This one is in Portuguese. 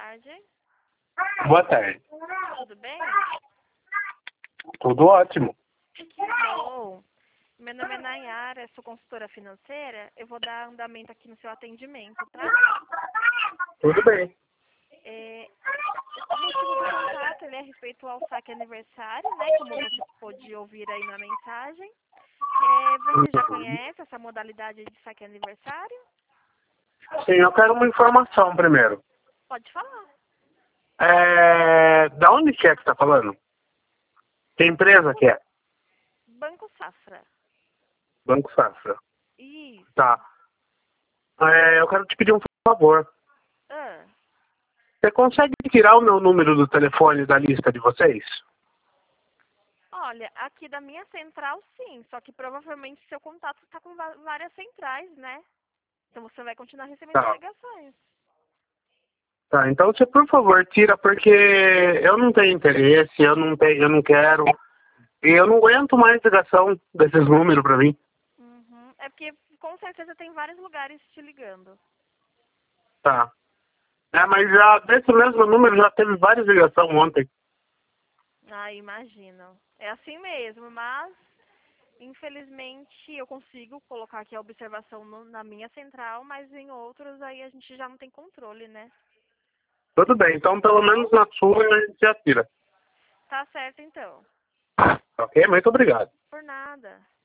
tarde. Boa tarde. Tudo bem? Tudo ótimo. Que bom. Meu nome é Nayara, sou consultora financeira. Eu vou dar andamento aqui no seu atendimento, tá? Tudo bem. O motivo do contato ele é a respeito ao saque aniversário, né? Como você pôde ouvir aí na mensagem. Você já conhece essa modalidade de saque aniversário? Sim, eu quero uma informação primeiro. Pode falar. Da onde que é que tá falando? Que empresa que é? Banco Safra. Banco Safra. Isso. Tá. Eu quero te pedir um favor. Ah, Você consegue tirar o meu número do telefone da lista de vocês? olha, aqui da minha central sim, só que provavelmente seu contato está com várias centrais, né? Então você vai continuar recebendo Tá. ligações. Tá, então você por favor tira, porque eu não tenho interesse, eu não quero. E eu não aguento mais ligação desses números pra mim. Uhum. É porque com certeza tem vários lugares te ligando. Tá. Mas já desse mesmo número já teve várias ligações ontem. Ah, imagino. É assim mesmo, mas infelizmente eu consigo colocar aqui a observação na minha central, mas em outros aí a gente já não tem controle, né? Tudo bem, então pelo menos na sua a gente já tira. Tá certo então. Ok? Muito obrigado. Por nada.